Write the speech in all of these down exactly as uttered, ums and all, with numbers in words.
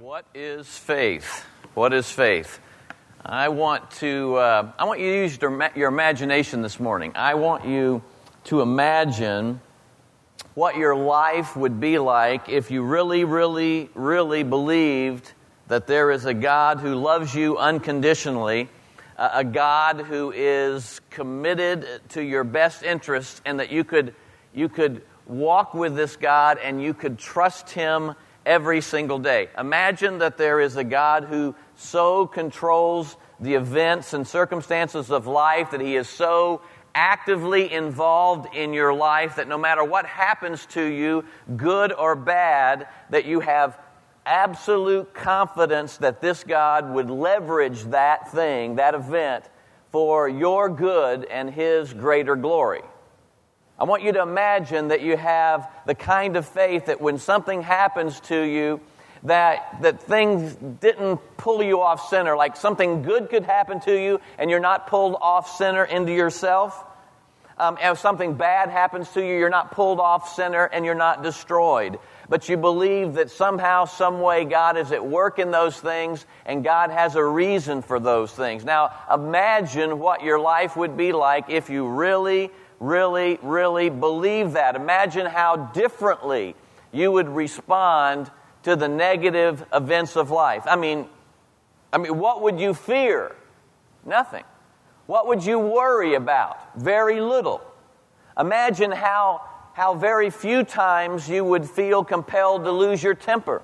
What is faith? What is faith? I want to. Uh, I want you to use your, your imagination this morning. I want you to imagine what your life would be like if you really, really, really believed that there is a God who loves you unconditionally, uh, a God who is committed to your best interests, and that you could you could walk with this God and you could trust Him every single day. Imagine that there is a God who so controls the events and circumstances of life, that He is so actively involved in your life that no matter what happens to you, good or bad, that you have absolute confidence that this God would leverage that thing, that event, for your good and His greater glory. I want you to imagine that you have the kind of faith that when something happens to you, that that things didn't pull you off center, like something good could happen to you and you're not pulled off center into yourself. Um, if something bad happens to you, you're not pulled off center and you're not destroyed. But you believe that somehow, some way, God is at work in those things and God has a reason for those things. Now, imagine what your life would be like if you really, really, really believe that. Imagine how differently you would respond to the negative events of life. I mean, I mean, what would you fear? Nothing. What would you worry about? Very little. Imagine how, how very few times you would feel compelled to lose your temper.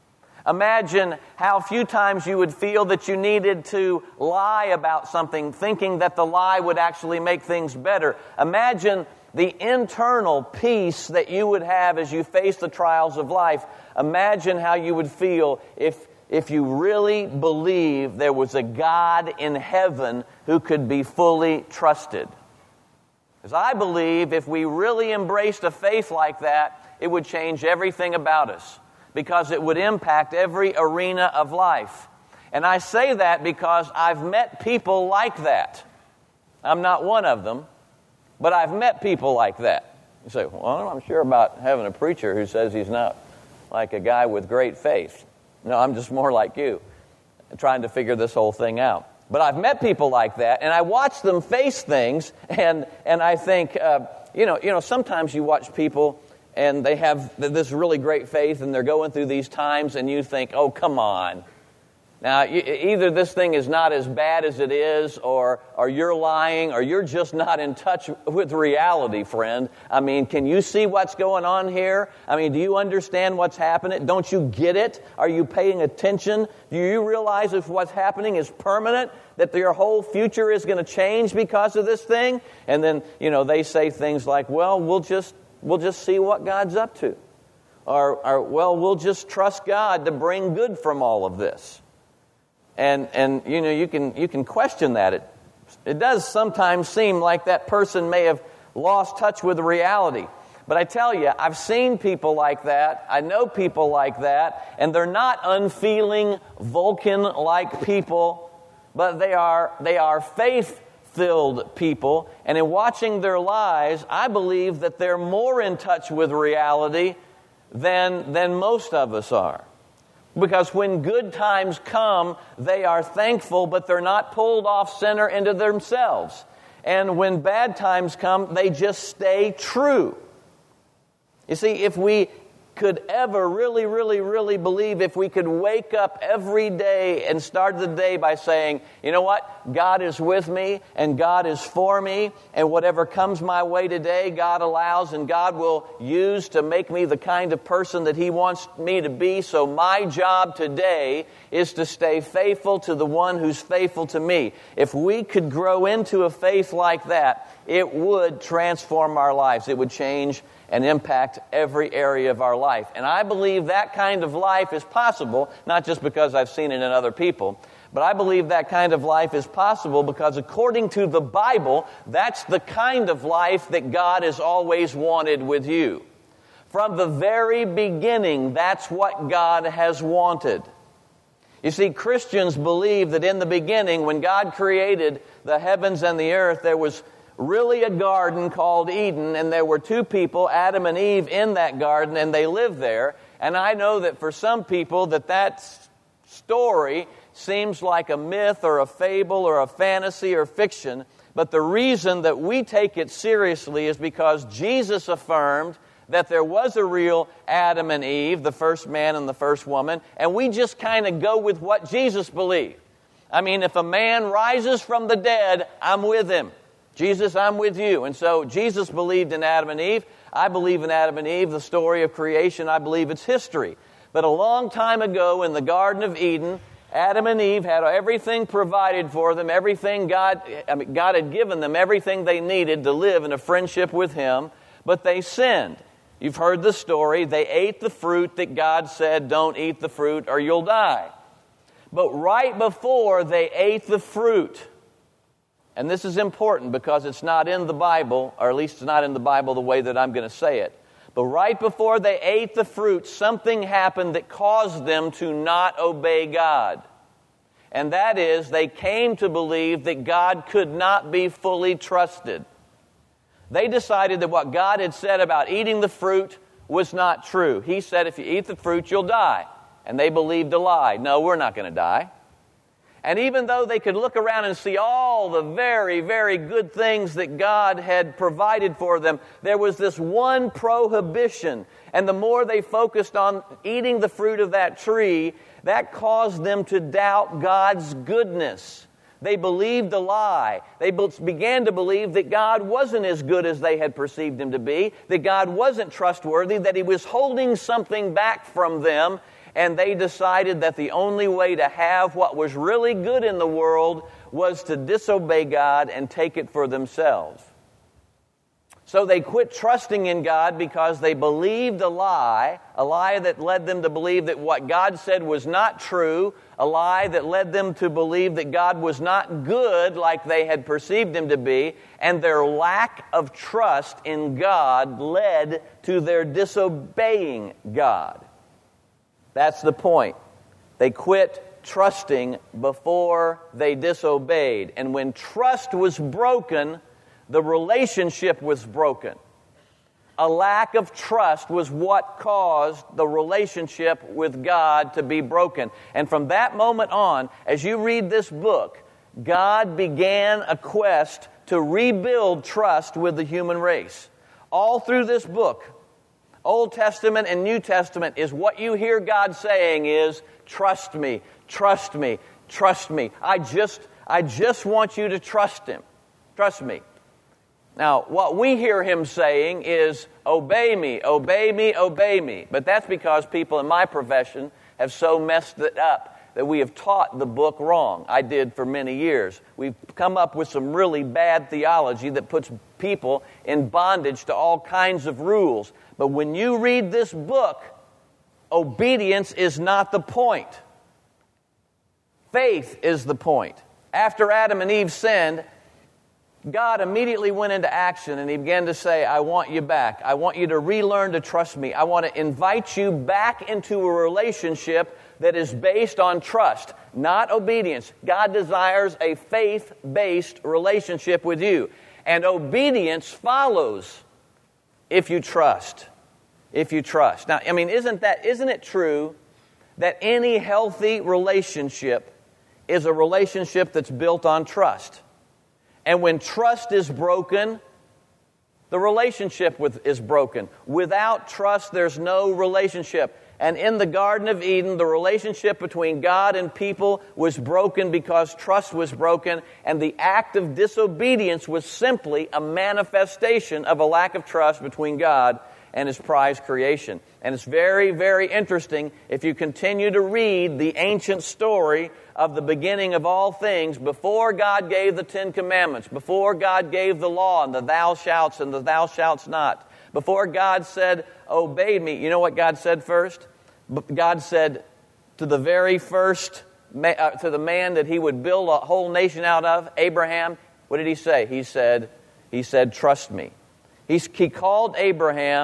Imagine how few times you would feel that you needed to lie about something, thinking that the lie would actually make things better. Imagine the internal peace that you would have as you face the trials of life. Imagine how you would feel if, if you really believed there was a God in heaven who could be fully trusted. Because I believe if we really embraced a faith like that, it would change everything about us, because it would impact every arena of life. And I say that because I've met people like that. I'm not one of them, but I've met people like that. You say, well, I'm sure about having a preacher who says he's not like a guy with great faith. No, I'm just more like you, trying to figure this whole thing out. But I've met people like that, and I watch them face things, and and I think, uh, you know, you know, sometimes you watch people and they have this really great faith, and they're going through these times, and you think, oh, come on. Now, either this thing is not as bad as it is, or, or you're lying, or you're just not in touch with reality, friend. I mean, can you see what's going on here? I mean, do you understand what's happening? Don't you get it? Are you paying attention? Do you realize if what's happening is permanent, that your whole future is going to change because of this thing? And then, you know, they say things like, well, we'll just we'll just see what God's up to. Or, or well, we'll just trust God to bring good from all of this. And, and you know, you can you can question that. It, it does sometimes seem like that person may have lost touch with reality. But I tell you, I've seen people like that. I know people like that. And they're not unfeeling, Vulcan-like people, but they are they are faith-filled people. And in watching their lives, I believe that they're more in touch with reality than than most of us are. Because when good times come, they are thankful, but they're not pulled off center into themselves. And when bad times come, they just stay true. You see, if we could ever really, really, really believe, if we could wake up every day and start the day by saying, you know what, God is with me and God is for me, and whatever comes my way today, God allows and God will use to make me the kind of person that He wants me to be. So my job today is to stay faithful to the one who's faithful to me. If we could grow into a faith like that, it would transform our lives. It would change and impact every area of our life. And I believe that kind of life is possible, not just because I've seen it in other people, but I believe that kind of life is possible because according to the Bible, that's the kind of life that God has always wanted with you. From the very beginning, that's what God has wanted. You see, Christians believe that in the beginning, when God created the heavens and the earth, there was really a garden called Eden, and there were two people, Adam and Eve, in that garden, and they lived there. And I know that for some people that that story seems like a myth or a fable or a fantasy or fiction, but the reason that we take it seriously is because Jesus affirmed that there was a real Adam and Eve, the first man and the first woman, and we just kind of go with what Jesus believed. I mean, if a man rises from the dead, I'm with him. Jesus, I'm with you. And so Jesus believed in Adam and Eve. I believe in Adam and Eve, the story of creation. I believe it's history. But a long time ago in the Garden of Eden, Adam and Eve had everything provided for them, everything God, I mean, God had given them, everything they needed to live in a friendship with Him, but they sinned. You've heard the story. They ate the fruit that God said, don't eat the fruit or you'll die. But right before they ate the fruit, and this is important because it's not in the Bible, or at least it's not in the Bible the way that I'm going to say it, but right before they ate the fruit, something happened that caused them to not obey God. And that is, they came to believe that God could not be fully trusted. They decided that what God had said about eating the fruit was not true. He said, if you eat the fruit, you'll die. And they believed a lie. No, we're not going to die. And even though they could look around and see all the very, very good things that God had provided for them, there was this one prohibition. And the more they focused on eating the fruit of that tree, that caused them to doubt God's goodness. They believed a lie. They began to believe that God wasn't as good as they had perceived Him to be, that God wasn't trustworthy, that He was holding something back from them. And they decided that the only way to have what was really good in the world was to disobey God and take it for themselves. So they quit trusting in God because they believed a lie, a lie that led them to believe that what God said was not true, a lie that led them to believe that God was not good like they had perceived Him to be, and their lack of trust in God led to their disobeying God. That's the point. They quit trusting before they disobeyed. And when trust was broken, the relationship was broken. A lack of trust was what caused the relationship with God to be broken. And from that moment on, as you read this book, God began a quest to rebuild trust with the human race. All through this book, Old Testament and New Testament, is what you hear God saying is, trust me, trust me, trust me. I just, I just want you to trust Him. Trust me. Now, what we hear Him saying is, obey me, obey me, obey me. But that's because people in my profession have so messed it up that we have taught the book wrong. I did for many years. We've come up with some really bad theology that puts people in bondage to all kinds of rules. But when you read this book, obedience is not the point. Faith is the point. After Adam and Eve sinned, God immediately went into action and He began to say, I want you back. I want you to relearn to trust me. I want to invite you back into a relationship that is based on trust, not obedience. God desires a faith-based relationship with you. And obedience follows if you trust. If you trust. Now, I mean, isn't that, isn't it true that any healthy relationship is a relationship that's built on trust? And when trust is broken, the relationship with, is broken. Without trust, there's no relationship. And in the Garden of Eden, the relationship between God and people was broken because trust was broken, and the act of disobedience was simply a manifestation of a lack of trust between God and His prized creation. And it's very, very interesting if you continue to read the ancient story of the beginning of all things, before God gave the Ten Commandments, before God gave the law and the thou shalt and the thou shalt not, before God said, obey me, you know what God said first? God said to the very first, uh, to the man that He would build a whole nation out of, Abraham, what did He say? He said, He said, trust me. He, he called Abraham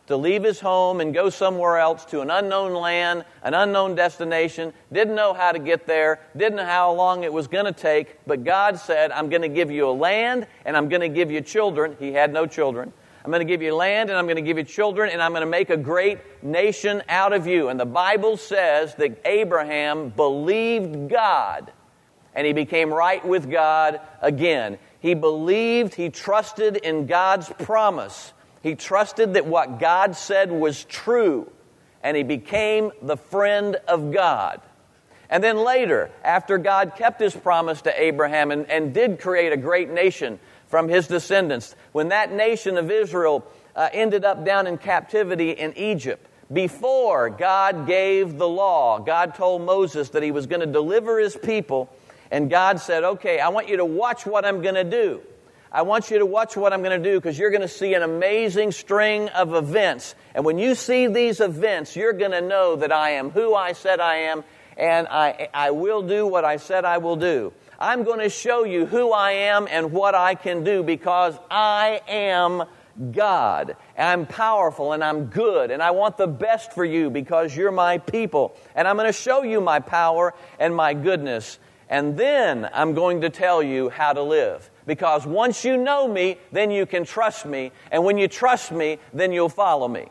to leave his home and go somewhere else to an unknown land, an unknown destination, didn't know how to get there, didn't know how long it was going to take, but God said, I'm going to give you a land and I'm going to give you children. He had no children. I'm going to give you land and I'm going to give you children and I'm going to make a great nation out of you. And the Bible says that Abraham believed God and he became right with God again. He believed, he trusted in God's promise. He trusted that what God said was true, and he became the friend of God. And then later, after God kept his promise to Abraham and, and did create a great nation from his descendants, when that nation of Israel uh, ended up down in captivity in Egypt, before God gave the law, God told Moses that he was going to deliver his people, and God said, okay, I want you to watch what I'm going to do. I want you to watch what I'm going to do because you're going to see an amazing string of events. And when you see these events, you're going to know that I am who I said I am, and I, I will do what I said I will do. I'm going to show you who I am and what I can do because I am God. I'm powerful and I'm good and I want the best for you because you're my people. And I'm going to show you my power and my goodness. And then I'm going to tell you how to live. Because once you know me, then you can trust me. And when you trust me, then you'll follow me.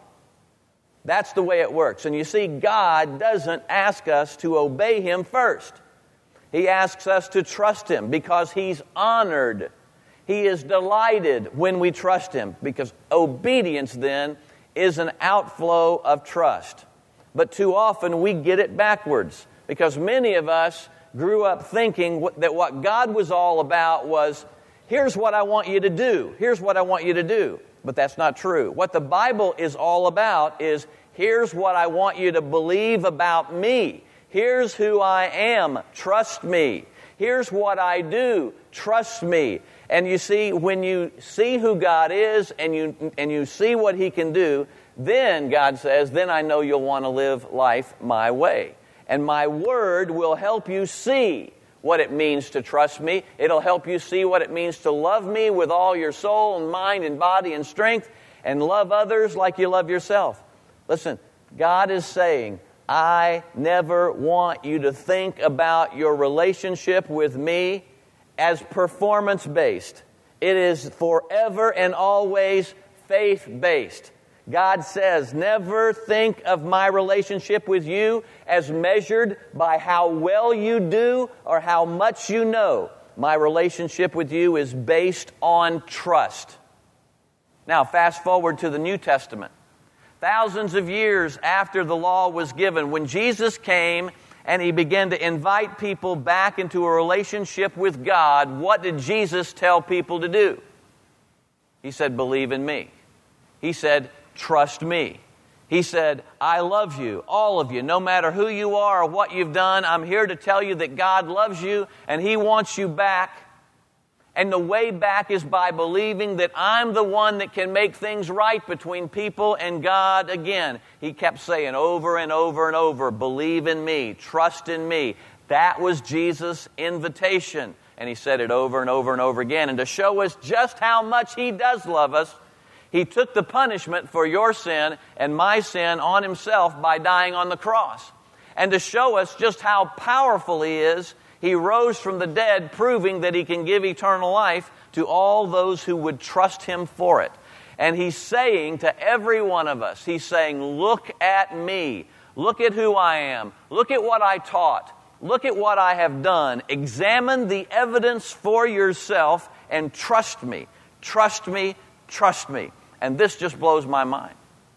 That's the way it works. And you see, God doesn't ask us to obey him first. He asks us to trust him because he's honored. He is delighted when we trust him. Because obedience then is an outflow of trust. But too often we get it backwards. Because many of us grew up thinking that what God was all about was, here's what I want you to do. Here's what I want you to do. But that's not true. What the Bible is all about is, here's what I want you to believe about me. Here's who I am. Trust me. Here's what I do. Trust me. And you see, when you see who God is and you and you see what he can do, then God says, then I know you'll want to live life my way. And my word will help you see what it means to trust me. It'll help you see what it means to love me with all your soul and mind and body and strength and love others like you love yourself. Listen, God is saying, I never want you to think about your relationship with me as performance-based. It is forever and always faith-based. God says, never think of my relationship with you as measured by how well you do or how much you know. My relationship with you is based on trust. Now, fast forward to the New Testament. Thousands of years after the law was given, when Jesus came and he began to invite people back into a relationship with God, what did Jesus tell people to do? He said, believe in me. He said, trust me. He said, I love you, all of you, no matter who you are or what you've done. I'm here to tell you that God loves you and he wants you back. And the way back is by believing that I'm the one that can make things right between people and God again. He kept saying over and over and over, believe in me, trust in me. That was Jesus' invitation. And he said it over and over and over again. And to show us just how much he does love us, he took the punishment for your sin and my sin on himself by dying on the cross. And to show us just how powerful he is, he rose from the dead, proving that he can give eternal life to all those who would trust him for it. And he's saying to every one of us, he's saying, look at me. Look at who I am. Look at what I taught. Look at what I have done. Examine the evidence for yourself and trust me. Trust me. Trust me. And this just blows my mind.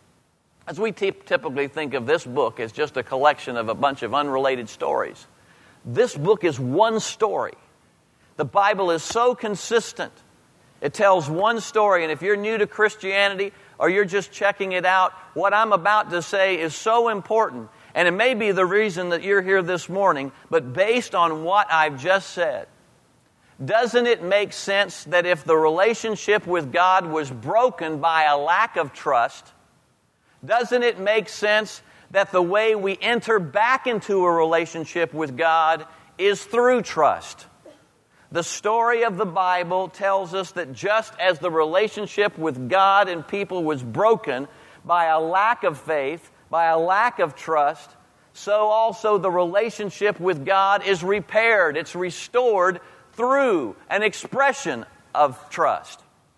As we t- typically think of this book as just a collection of a bunch of unrelated stories, this book is one story. The Bible is so consistent. It tells one story, and if you're new to Christianity or you're just checking it out, what I'm about to say is so important. And it may be the reason that you're here this morning, but based on what I've just said, doesn't it make sense that if the relationship with God was broken by a lack of trust, doesn't it make sense that the way we enter back into a relationship with God is through trust? The story of the Bible tells us that just as the relationship with God and people was broken by a lack of faith, by a lack of trust, so also the relationship with God is repaired. It's restored through an expression of trust.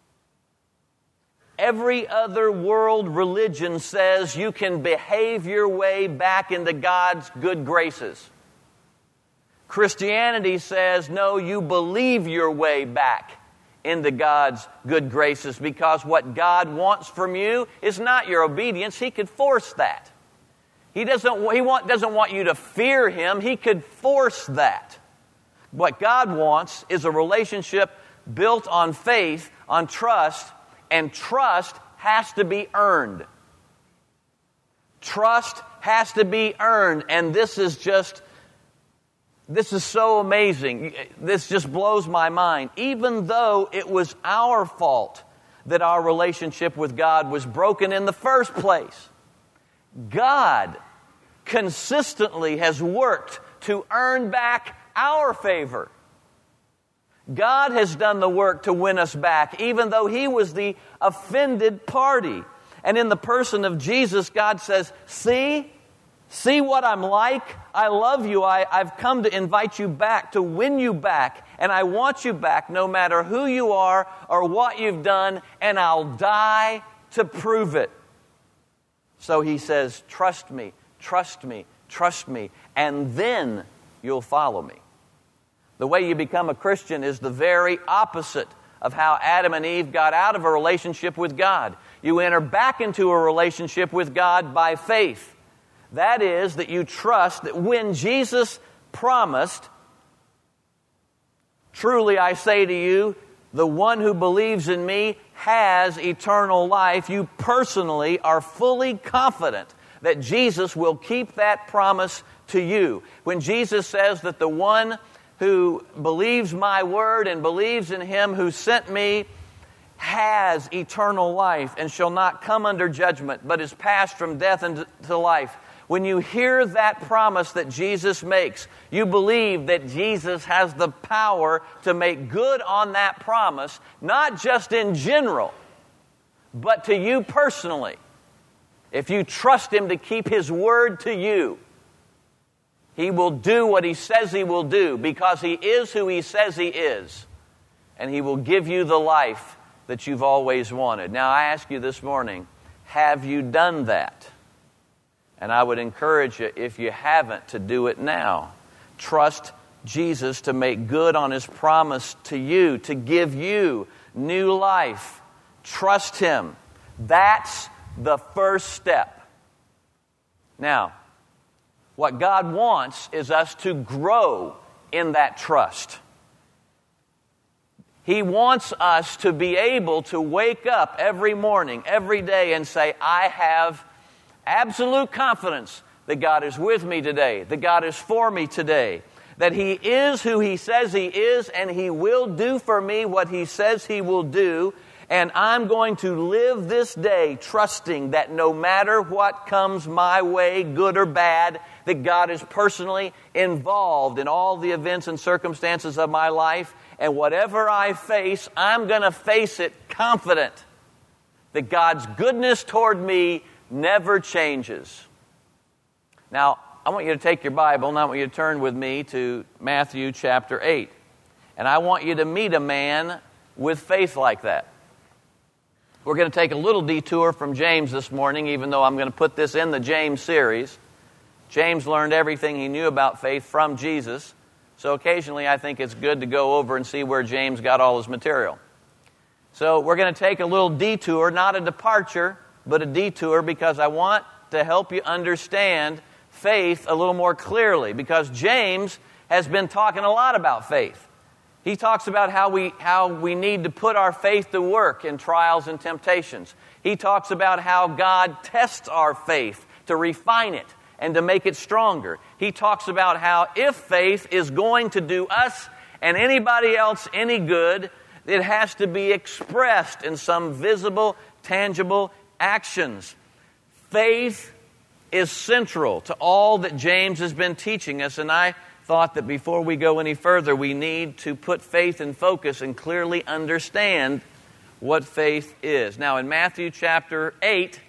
Every other world religion says you can behave your way back into God's good graces. Christianity says, no, you believe your way back into God's good graces, because what God wants from you is not your obedience. He could force that. He doesn't, he want, doesn't want you to fear Him. He could force that. What God wants is a relationship built on faith, on trust, and trust has to be earned. Trust has to be earned, and this is just, this is so amazing. This just blows my mind. Even though it was our fault that our relationship with God was broken in the first place, God consistently has worked to earn back our favor. God has done the work to win us back, even though He was the offended party. And in the person of Jesus, God says, see, see what I'm like? I love you. I, I've come to invite you back, to win you back. And I want you back no matter who you are or what you've done, and I'll die to prove it. So He says, trust me, trust me, trust me, and then you'll follow me. The way you become a Christian is the very opposite of how Adam and Eve got out of a relationship with God. You enter back into a relationship with God by faith. That is, that you trust that when Jesus promised, truly I say to you, the one who believes in me has eternal life. You personally are fully confident that Jesus will keep that promise to you. When Jesus says that the one who believes my word and believes in Him who sent me has eternal life and shall not come under judgment, but is passed from death into life. When you hear that promise that Jesus makes, you believe that Jesus has the power to make good on that promise, not just in general, but to you personally. If you trust Him to keep His word to you, He will do what He says He will do, because He is who He says He is. And He will give you the life that you've always wanted. Now, I ask you this morning, have you done that? And I would encourage you, if you haven't, to do it now. Trust Jesus to make good on His promise to you, to give you new life. Trust Him. That's the first step. Now, what God wants is us to grow in that trust. He wants us to be able to wake up every morning, every day, and say, I have absolute confidence that God is with me today, that God is for me today, that He is who He says He is, and He will do for me what He says He will do. And I'm going to live this day trusting that no matter what comes my way, good or bad, that God is personally involved in all the events and circumstances of my life. And whatever I face, I'm going to face it confident that God's goodness toward me never changes. Now, I want you to take your Bible and I want you to turn with me to Matthew chapter eight. And I want you to meet a man with faith like that. We're going to take a little detour from James this morning, even though I'm going to put this in the James series. James learned everything he knew about faith from Jesus. So occasionally I think it's good to go over and see where James got all his material. So we're going to take a little detour, not a departure, but a detour, because I want to help you understand faith a little more clearly. Because James has been talking a lot about faith. He talks about how we how we need to put our faith to work in trials and temptations. He talks about how God tests our faith to refine it and to make it stronger. He talks about how if faith is going to do us and anybody else any good, it has to be expressed in some visible, tangible actions. Faith is central to all that James has been teaching us, and I thought that before we go any further, we need to put faith in focus and clearly understand what faith is. Now, in Matthew chapter eight,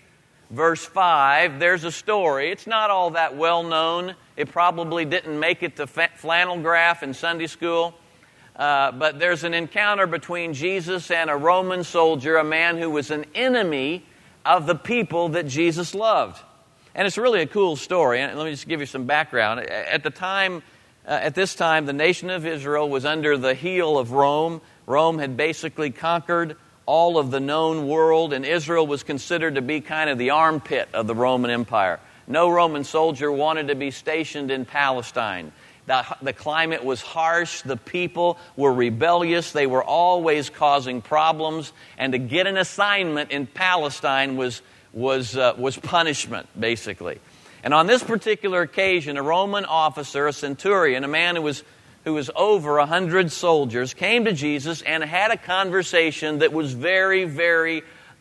verse five, there's a story. It's not all that well known. It probably didn't make it to flannel graph in Sunday school. Uh, but there's an encounter between Jesus and a Roman soldier, a man who was an enemy of the people that Jesus loved. And it's really a cool story. And let me just give you some background. At the time, uh, at this time, the nation of Israel was under the heel of Rome. Rome had basically conquered all of the known world, and Israel was considered to be kind of the armpit of the Roman Empire. No Roman soldier wanted to be stationed in Palestine. The, the climate was harsh. The people were rebellious. They were always causing problems. And to get an assignment in Palestine was, was, uh, was punishment, basically. And on this particular occasion, a Roman officer, a centurion, a man who was, who was over a hundred soldiers, came to Jesus and had a conversation that was very, very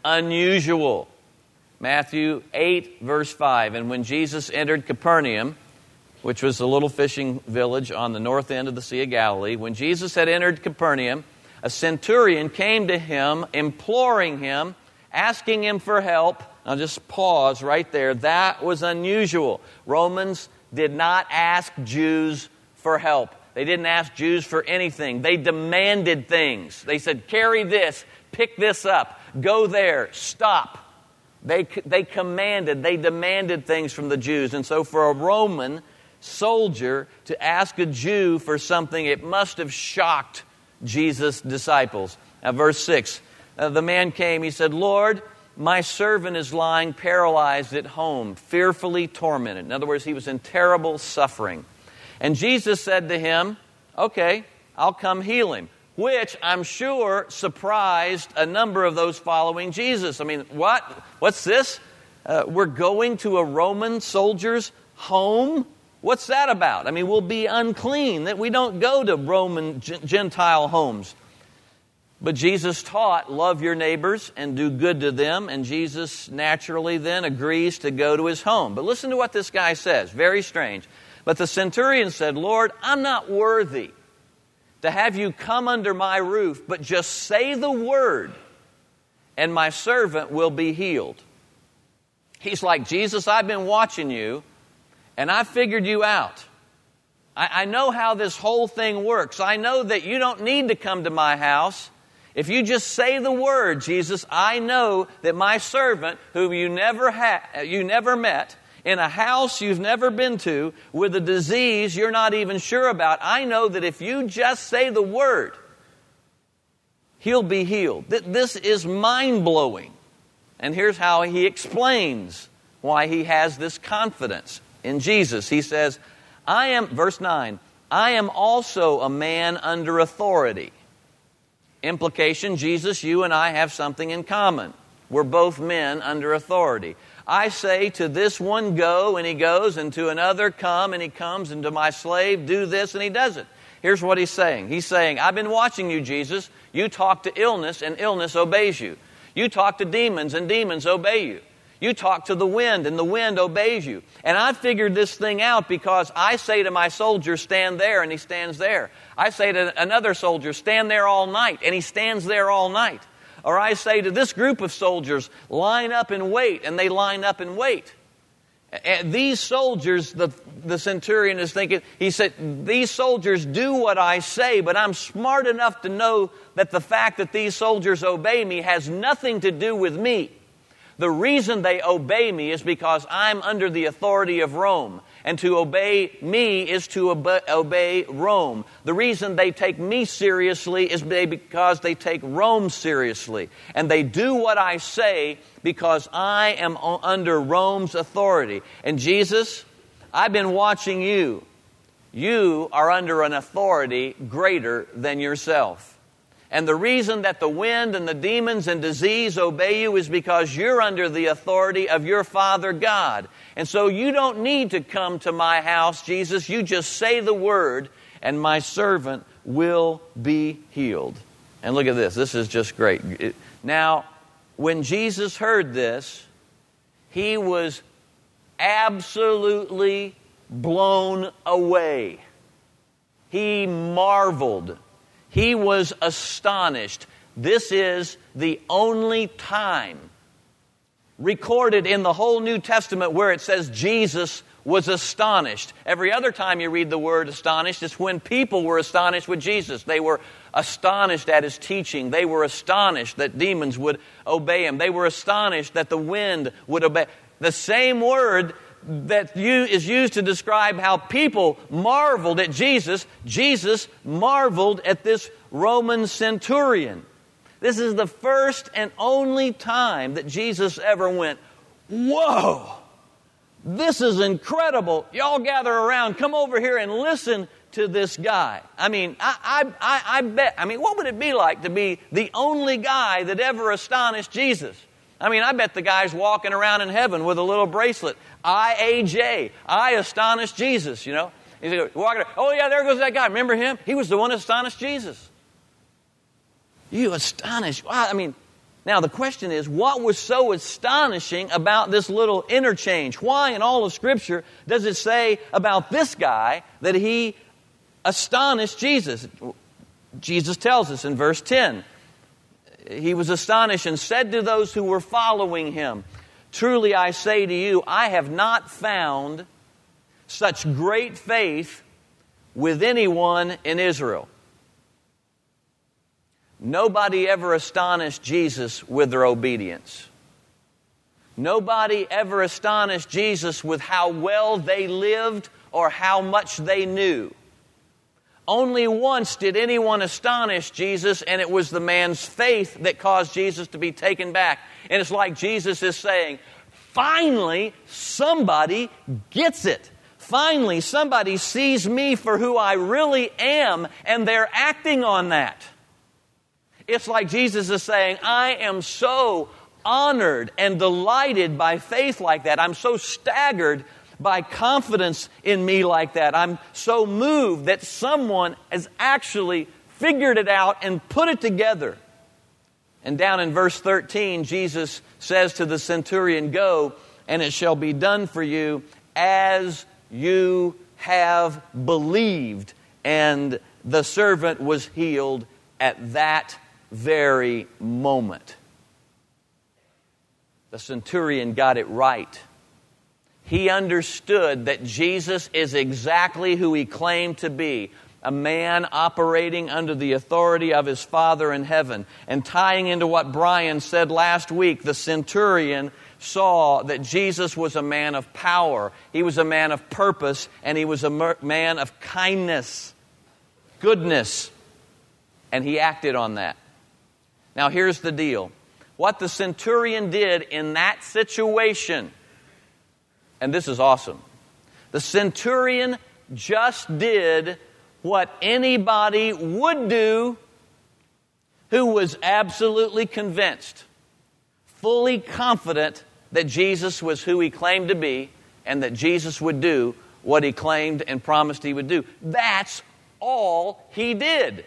unusual. Matthew eight, verse five. And when Jesus entered Capernaum, which was a little fishing village on the north end of the Sea of Galilee, when Jesus had entered Capernaum, a centurion came to him, imploring him, asking him for help. I'll just pause right there. That was unusual. Romans did not ask Jews for help. They didn't ask Jews for anything. They demanded things. They said, carry this, pick this up, go there, stop. They, they commanded, they demanded things from the Jews. And so for a Roman soldier to ask a Jew for something, it must have shocked Jesus' disciples. Now, verse six, uh, the man came, he said, Lord, my servant is lying paralyzed at home, fearfully tormented. In other words, he was in terrible suffering. And Jesus said to him, okay, I'll come heal him, which I'm sure surprised a number of those following Jesus. I mean, what? What's this? Uh, we're going to a Roman soldier's home? What's that about? I mean, we'll be unclean. That we don't go to Roman Gentile homes. But Jesus taught, love your neighbors and do good to them. And Jesus naturally then agrees to go to his home. But listen to what this guy says. Very strange. But the centurion said, Lord, I'm not worthy to have you come under my roof, but just say the word, and my servant will be healed. He's like, Jesus, I've been watching you, and I figured you out. I, I know how this whole thing works. I know that you don't need to come to my house. If you just say the word, Jesus, I know that my servant, whom you never ha- you never met, in a house you've never been to, with a disease you're not even sure about, I know that if you just say the word, he'll be healed. This is mind-blowing. And here's how he explains why he has this confidence in Jesus. He says, I am, verse nine, I am also a man under authority. Implication, Jesus, you and I have something in common. We're both men under authority. I say to this one, go, and he goes, and to another, come, and he comes, and to my slave, do this, and he does it. Here's what he's saying. He's saying, I've been watching you, Jesus. You talk to illness, and illness obeys you. You talk to demons, and demons obey you. You talk to the wind, and the wind obeys you. And I figured this thing out because I say to my soldier, stand there, and he stands there. I say to another soldier, stand there all night, and he stands there all night. Or I say to this group of soldiers, line up and wait, and they line up and wait. And these soldiers, the, the centurion is thinking, he said, these soldiers do what I say, but I'm smart enough to know that the fact that these soldiers obey me has nothing to do with me. The reason they obey me is because I'm under the authority of Rome. And to obey me is to obe- obey Rome. The reason they take me seriously is because they take Rome seriously. And they do what I say because I am under Rome's authority. And Jesus, I've been watching you. You are under an authority greater than yourself. And the reason that the wind and the demons and disease obey you is because you're under the authority of your Father God. And so you don't need to come to my house, Jesus. You just say the word, and my servant will be healed. And look at this. This is just great. Now, when Jesus heard this, he was absolutely blown away. He marveled. He was astonished. This is the only time recorded in the whole New Testament where it says Jesus was astonished. Every other time you read the word astonished, it's when people were astonished with Jesus. They were astonished at His teaching. They were astonished that demons would obey Him. They were astonished that the wind would obey. The same word that is used to describe how people marveled at Jesus, Jesus marveled at this Roman centurion. This is the first and only time that Jesus ever went, whoa, this is incredible. Y'all gather around, come over here and listen to this guy. I mean, I, I, I, I bet, I mean, what would it be like to be the only guy that ever astonished Jesus? I mean, I bet the guy's walking around in heaven with a little bracelet. I A J, I astonished Jesus, you know. He's walking around, oh yeah, there goes that guy. Remember him? He was the one that astonished Jesus. You astonished. Wow, I mean, now the question is, what was so astonishing about this little interchange? Why in all of Scripture does it say about this guy that he astonished Jesus? Jesus tells us in verse ten. He was astonished and said to those who were following Him, truly I say to you, I have not found such great faith with anyone in Israel. Nobody ever astonished Jesus with their obedience. Nobody ever astonished Jesus with how well they lived or how much they knew. Only once did anyone astonish Jesus, and it was the man's faith that caused Jesus to be taken back. And it's like Jesus is saying, finally, somebody gets it. Finally, somebody sees me for who I really am, and they're acting on that. It's like Jesus is saying, I am so honored and delighted by faith like that. I'm so staggered by confidence in me like that. I'm so moved that someone has actually figured it out and put it together. And down in verse thirteen, Jesus says to the centurion, go, and it shall be done for you as you have believed. And the servant was healed at that very moment. The centurion got it right. He understood that Jesus is exactly who He claimed to be, a man operating under the authority of His Father in heaven. And tying into what Brian said last week, the centurion saw that Jesus was a man of power, He was a man of purpose, and He was a man of kindness, goodness, and he acted on that. Now here's the deal. What the centurion did in that situation, and this is awesome. The centurion just did what anybody would do who was absolutely convinced, fully confident that Jesus was who He claimed to be and that Jesus would do what He claimed and promised He would do. That's all he did.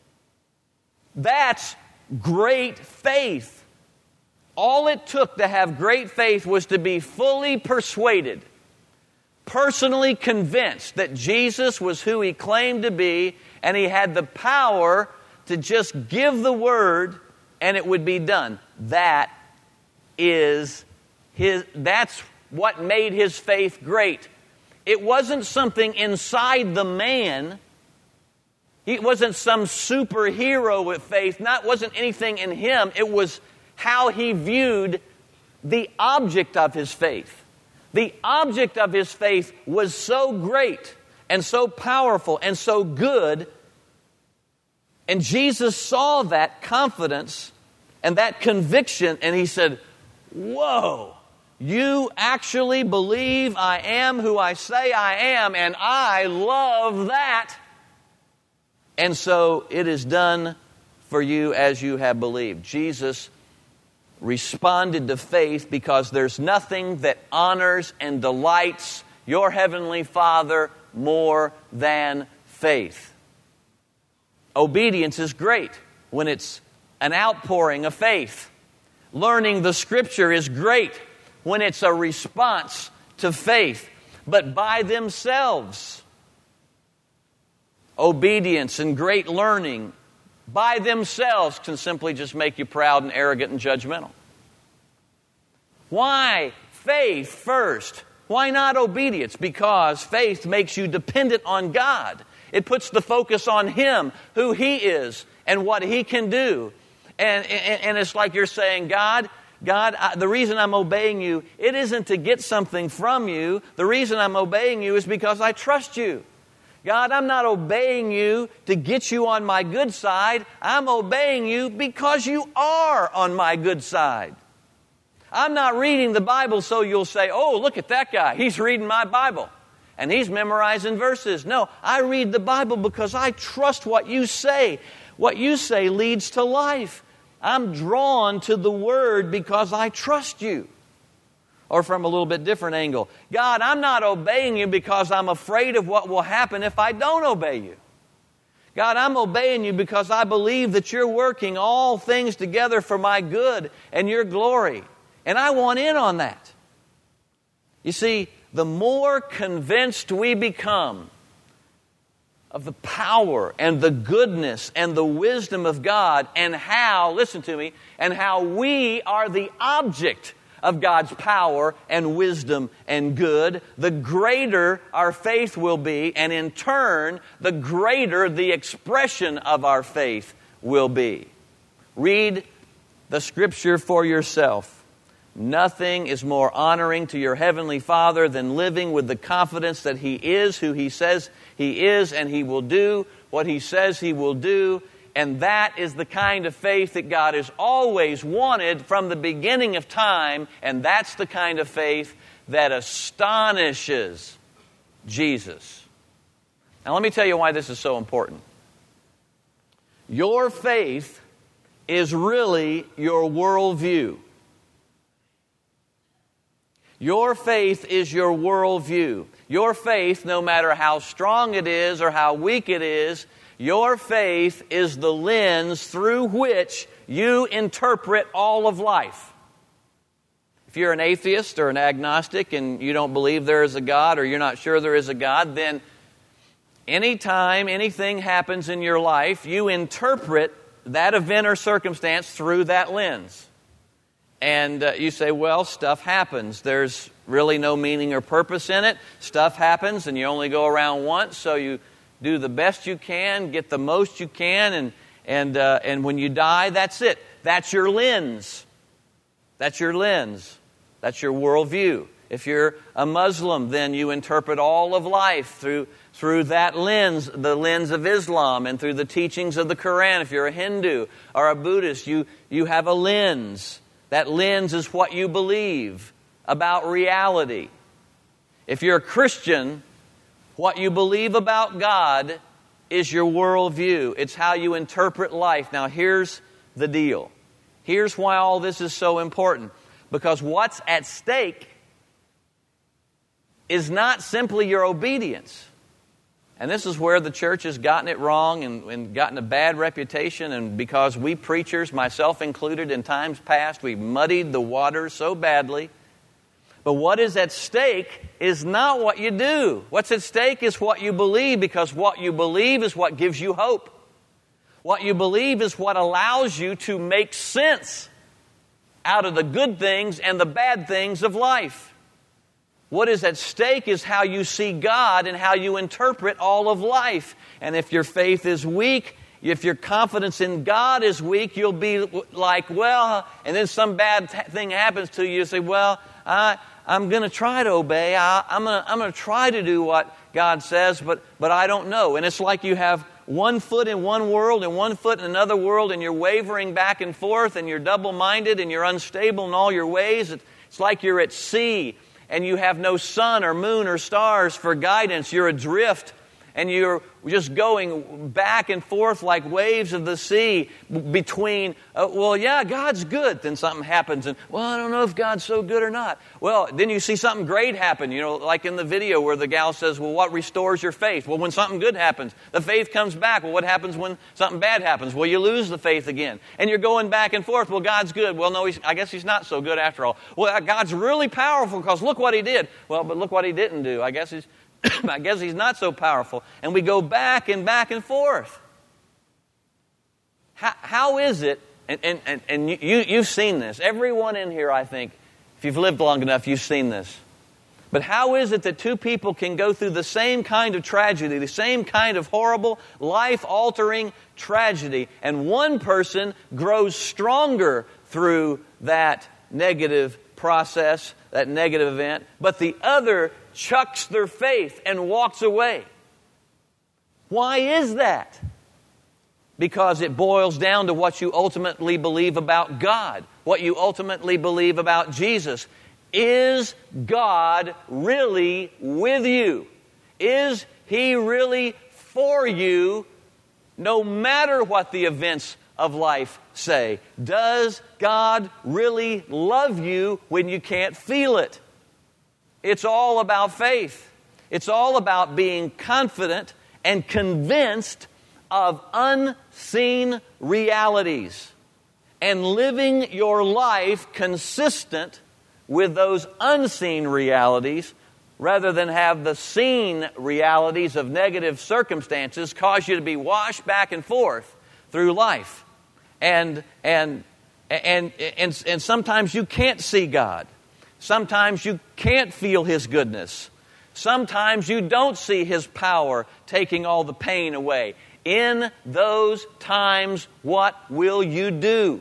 That's great faith. All it took to have great faith was to be fully persuaded, personally convinced that Jesus was who He claimed to be, and He had the power to just give the word and it would be done. That is his, that's what made his faith great. It wasn't something inside the man. He wasn't some superhero with faith. Not wasn't anything in him. It was how he viewed the object of his faith. The object of his faith was so great and so powerful and so good. And Jesus saw that confidence and that conviction, and He said, whoa, you actually believe I am who I say I am, and I love that. And so it is done for you as you have believed. Jesus responded to faith because there's nothing that honors and delights your Heavenly Father more than faith. Obedience is great when it's an outpouring of faith. Learning the Scripture is great when it's a response to faith. But by themselves, obedience and great learning by themselves can simply just make you proud and arrogant and judgmental. Why faith first? Why not obedience? Because faith makes you dependent on God. It puts the focus on Him, who He is, and what He can do. And, and, and it's like you're saying, God, God, I, the reason I'm obeying you, it isn't to get something from you. The reason I'm obeying you is because I trust you. God, I'm not obeying you to get you on my good side. I'm obeying you because you are on my good side. I'm not reading the Bible so you'll say, oh, look at that guy. He's reading my Bible and he's memorizing verses. No, I read the Bible because I trust what you say. What you say leads to life. I'm drawn to the Word because I trust you. Or from a little bit different angle, God, I'm not obeying you because I'm afraid of what will happen if I don't obey you. God, I'm obeying you because I believe that you're working all things together for my good and your glory. And I want in on that. You see, the more convinced we become of the power and the goodness and the wisdom of God and how, listen to me, and how we are the object of God's power and wisdom and good, the greater our faith will be, and in turn, the greater the expression of our faith will be. Read the Scripture for yourself. Nothing is more honoring to your Heavenly Father than living with the confidence that He is who He says He is, and He will do what He says He will do. And that is the kind of faith that God has always wanted from the beginning of time. And that's the kind of faith that astonishes Jesus. Now let me tell you why this is so important. Your faith is really your worldview. Your faith is your worldview. Your faith, no matter how strong it is or how weak it is, your faith is the lens through which you interpret all of life. If you're an atheist or an agnostic and you don't believe there is a God or you're not sure there is a God, then anytime anything happens in your life, you interpret that event or circumstance through that lens. And uh, you say, well, stuff happens. There's really no meaning or purpose in it. Stuff happens and you only go around once, so you do the best you can, get the most you can, and and uh, and when you die, that's it. That's your lens. That's your lens. That's your worldview. If you're a Muslim, then you interpret all of life through through that lens, the lens of Islam, and through the teachings of the Quran. If you're a Hindu or a Buddhist, you you have a lens. That lens is what you believe about reality. If you're a Christian, what you believe about God is your worldview. It's how you interpret life. Now, here's the deal. Here's why all this is so important. Because what's at stake is not simply your obedience. And this is where the church has gotten it wrong and, and gotten a bad reputation. And because we preachers, myself included, in times past, we've muddied the waters so badly. But what is at stake is not what you do. What's at stake is what you believe, because what you believe is what gives you hope. What you believe is what allows you to make sense out of the good things and the bad things of life. What is at stake is how you see God and how you interpret all of life. And if your faith is weak, if your confidence in God is weak, you'll be like, well, and then some bad t- thing happens to you. You say, well, I... I'm going to try to obey. I, I'm going to I'm going to try to do what God says, but but I don't know. And it's like you have one foot in one world and one foot in another world, and you're wavering back and forth, and you're double-minded, and you're unstable in all your ways. It's like you're at sea, and you have no sun or moon or stars for guidance. You're adrift, and you're just going back and forth like waves of the sea between, uh, well, yeah, God's good. Then something happens, and, well, I don't know if God's so good or not. Well, then you see something great happen, you know, like in the video where the gal says, well, what restores your faith? Well, when something good happens, the faith comes back. Well, what happens when something bad happens? Well, you lose the faith again. And you're going back and forth. Well, God's good. Well, no, he's, I guess he's not so good after all. Well, God's really powerful because look what he did. Well, but look what he didn't do. I guess he's... I guess he's not so powerful. And we go back and back and forth. How, how is it, and, and, and, and you, you've seen this, everyone in here, I think, if If you've lived long enough, you've seen this. But how is it that two people can go through the same kind of tragedy, the same kind of horrible, life-altering tragedy, and one person grows stronger through that negative process, that negative event, but the other chucks their faith and walks away? Why is that? Because it boils down to what you ultimately believe about God, what you ultimately believe about Jesus. Is God really with you? Is He really for you, no matter what the events of life say? Does God really love you when you can't feel it? It's all about faith. It's all about being confident and convinced of unseen realities and living your life consistent with those unseen realities, rather than have the seen realities of negative circumstances cause you to be washed back and forth through life. And and and and and sometimes you can't see God. Sometimes you can't feel His goodness. Sometimes you don't see His power taking all the pain away. In those times, what will you do?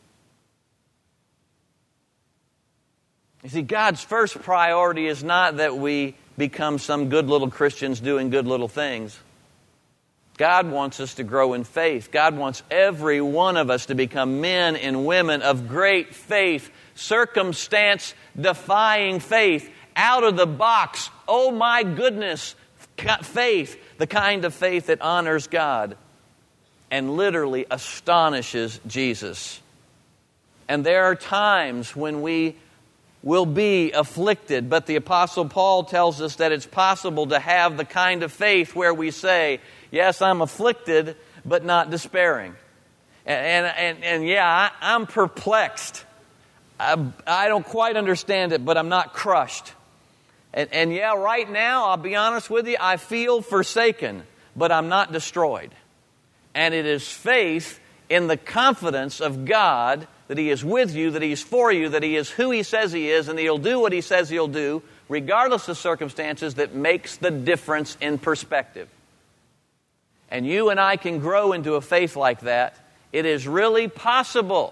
You see, God's first priority is not that we become some good little Christians doing good little things. God wants us to grow in faith. God wants every one of us to become men and women of great faith, circumstance-defying faith, out of the box, oh my goodness, faith, the kind of faith that honors God and literally astonishes Jesus. And there are times when we will be afflicted, but the Apostle Paul tells us that it's possible to have the kind of faith where we say, yes, I'm afflicted, but not despairing. And, and, and, and yeah, I, I'm perplexed. I, I don't quite understand it, but I'm not crushed. And, and yeah, right now, I'll be honest with you, I feel forsaken, but I'm not destroyed. And it is faith in the confidence of God that He is with you, that He is for you, that He is who He says He is, and that He'll do what He says He'll do, regardless of circumstances, that makes the difference in perspective. And you and I can grow into a faith like that. It is really possible.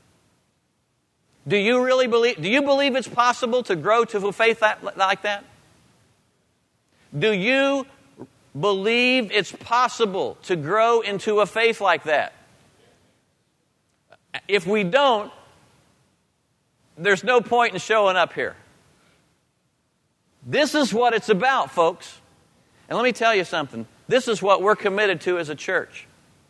Do you really believe, do you believe it's possible to grow to a faith that, like that? Do you believe it's possible to grow into a faith like that? If we don't, there's no point in showing up here. This is what it's about, folks. And let me tell you something. This is what we're committed to as a church.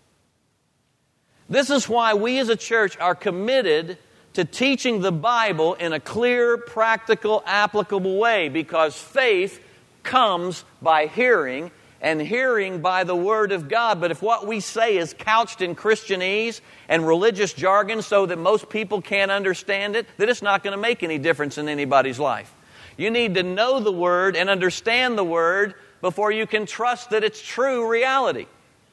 This is why we as a church are committed to teaching the Bible in a clear, practical, applicable way, because faith comes by hearing, and hearing by the Word of God. But if what we say is couched in Christianese and religious jargon so that most people can't understand it, then it's not going to make any difference in anybody's life. You need to know the Word and understand the Word before you can trust that it's true reality.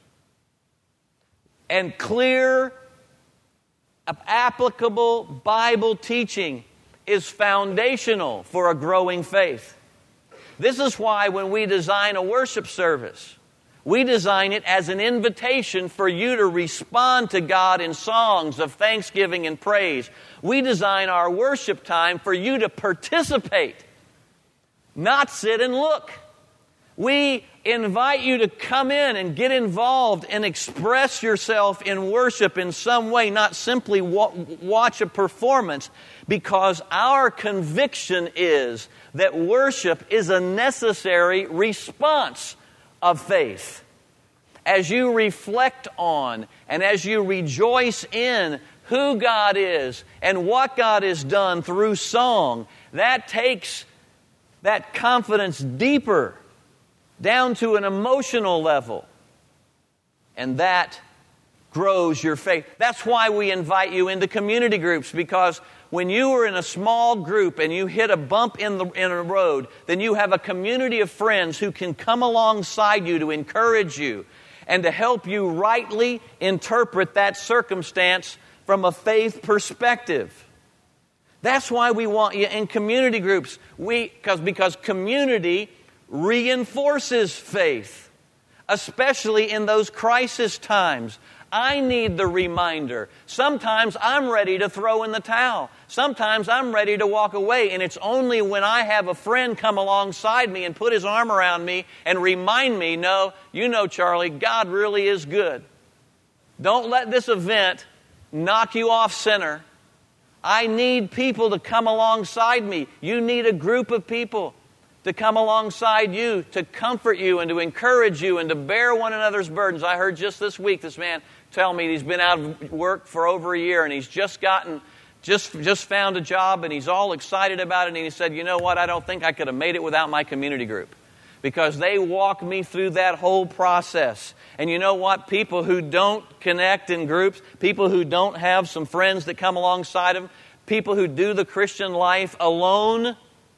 And clear, applicable Bible teaching is foundational for a growing faith. This is why when we design a worship service, we design it as an invitation for you to respond to God in songs of thanksgiving and praise. We design our worship time for you to participate, not sit and look. We invite you to come in and get involved and express yourself in worship in some way, not simply wa- watch a performance, because our conviction is that worship is a necessary response of faith. As you reflect on and as you rejoice in who God is and what God has done through song, that takes that confidence deeper, down to an emotional level. And that grows your faith. That's why we invite you into community groups, because when you are in a small group and you hit a bump in the in a road, then you have a community of friends who can come alongside you to encourage you and to help you rightly interpret that circumstance from a faith perspective. That's why we want you in community groups. We, because, because community reinforces faith, especially in those crisis times. I need the reminder. Sometimes I'm ready to throw in the towel. Sometimes I'm ready to walk away, and it's only when I have a friend come alongside me and put his arm around me and remind me, no, you know, Charlie, God really is good. Don't let this event knock you off center. I need people to come alongside me. You need a group of people to come alongside you, to comfort you and to encourage you and to bear one another's burdens. I heard just this week this man tell me he's been out of work for over a year and he's just gotten, just, just found a job and he's all excited about it. And he said, you know what, I don't think I could have made it without my community group, because they walk me through that whole process. And you know what? People who don't connect in groups, people who don't have some friends that come alongside them, people who do the Christian life alone,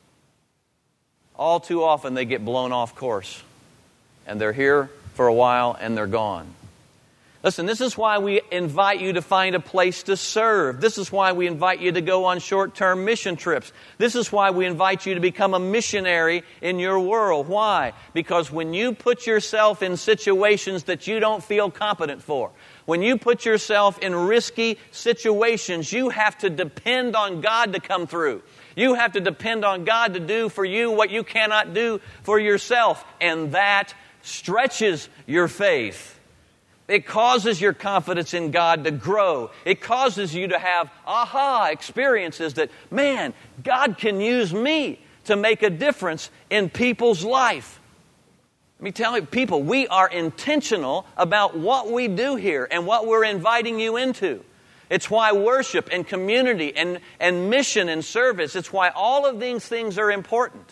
all too often they get blown off course. And they're here for a while and they're gone. Listen, this is why we invite you to find a place to serve. This is why we invite you to go on short-term mission trips. This is why we invite you to become a missionary in your world. Why? Because when you put yourself in situations that you don't feel competent for, when you put yourself in risky situations, you have to depend on God to come through. You have to depend on God to do for you what you cannot do for yourself. And that stretches your faith. It causes your confidence in God to grow. It causes you to have aha experiences that, man, God can use me to make a difference in people's life. Let me tell you, people, we are intentional about what we do here and what we're inviting you into. It's why worship and community and, and mission and service, it's why all of these things are important.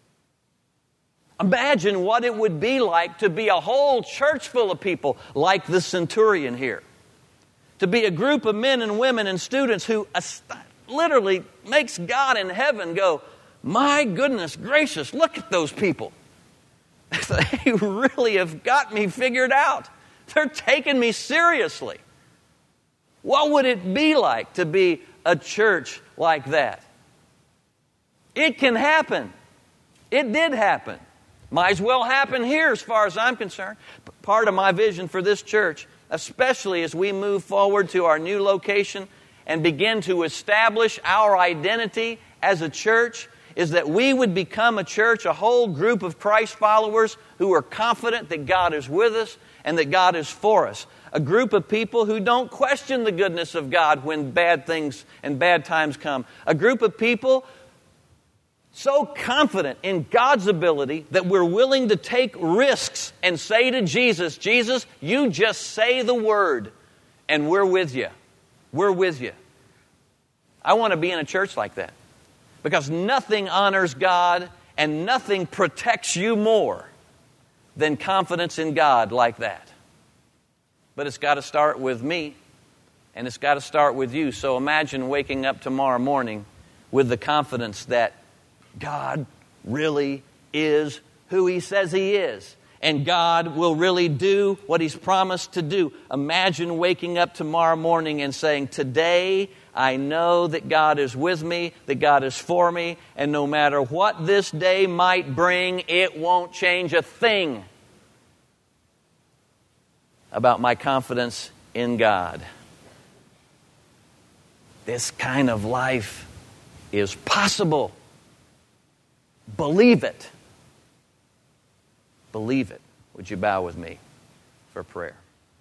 Imagine what it would be like to be a whole church full of people like the centurion here. To be a group of men and women and students who literally makes God in heaven go, my goodness gracious, look at those people. They really have got me figured out. They're taking me seriously. What would it be like to be a church like that? It can happen. It did happen. Might as well happen here as far as I'm concerned. Part of my vision for this church, especially as we move forward to our new location and begin to establish our identity as a church, is that we would become a church, a whole group of Christ followers who are confident that God is with us and that God is for us. A group of people who don't question the goodness of God when bad things and bad times come. A group of people so confident in God's ability that we're willing to take risks and say to Jesus, Jesus, you just say the word and we're with you. We're with you. I want to be in a church like that, because nothing honors God and nothing protects you more than confidence in God like that. But it's got to start with me, and it's got to start with you. So imagine waking up tomorrow morning with the confidence that God really is who He says He is. And God will really do what He's promised to do. Imagine waking up tomorrow morning and saying, today I know that God is with me, that God is for me, and no matter what this day might bring, it won't change a thing about my confidence in God. This kind of life is possible. Believe it. Believe it. Would you bow with me for prayer?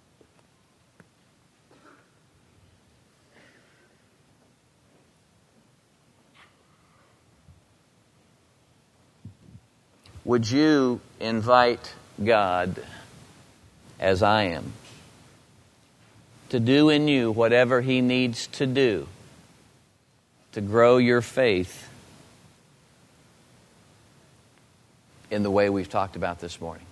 Would you invite God, as I am, to do in you whatever He needs to do to grow your faith in the way we've talked about this morning?